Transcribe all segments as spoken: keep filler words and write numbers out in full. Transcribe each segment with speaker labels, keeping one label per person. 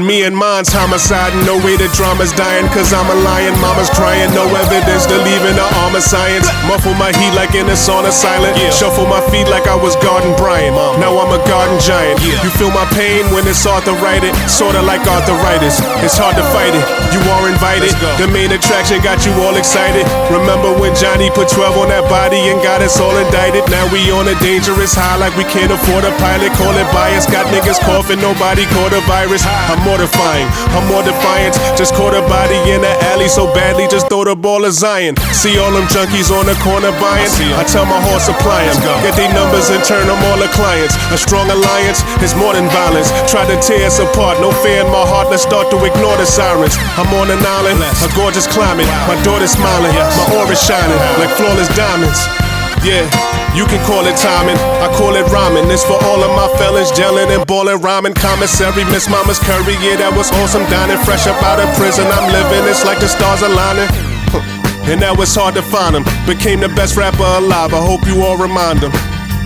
Speaker 1: me and mine's homicide. No way the drama's dying, cause I'm a lion. Mama's crying, no evidence to leaving the arm of science. Muffle my heat like in a sauna silent. Shuffle my feet like I was Garden Bryant. Now I'm a garden giant. You feel my pain when it's arthritis, sorta like arthritis. It's hard to fight it, you are invited. The main attraction got you all excited. Remember when Johnny put twelve on that body and got us all indicted? Now we on a dangerous high like we can't afford a pilot. Call it bias, got niggas coughing, nobody caught a virus. I'm mortifying, I'm more defiant. Just caught a body in the alley so badly, just throw the ball of Zion. See all them junkies on the corner buying? I tell my horse supply them, get they numbers and turn them all to clients. A strong alliance is more than violence. Try to tear us apart, no fear in my heart, let's start to ignore the sirens. I'm on an island, a gorgeous climate. My daughter's smiling, my aura's shining like flawless diamonds. Yeah, you can call it timing, I call it rhyming. This for all of my fellas, gelling and balling, rhyming. Commissary, Miss Mama's curry, yeah, that was awesome. Dining fresh up out of prison, I'm living, it's like the stars aligning. And now it's hard to find him. Became the best rapper alive, I hope you all remind him.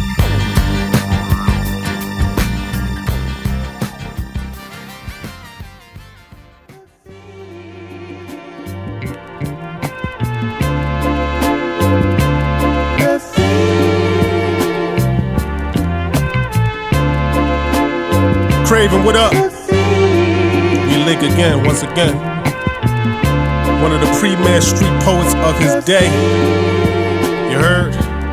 Speaker 1: Craven, what up? We link again, once again. One of the premier street poets of his day. You heard?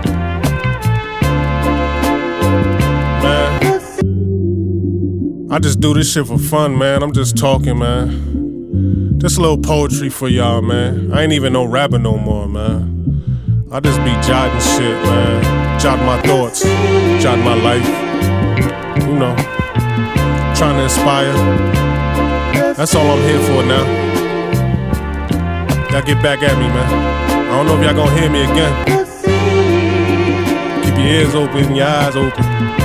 Speaker 1: Man, I just do this shit for fun, man. I'm just talking, man. Just a little poetry for y'all, man. I ain't even no rapper no more, man. I just be jotting shit, man. Jotting my thoughts, jotting my life. You know, trying to inspire. That's all I'm here for now. Y'all get back at me, man. I don't know if y'all gonna hear me again. Keep your ears open, your eyes open.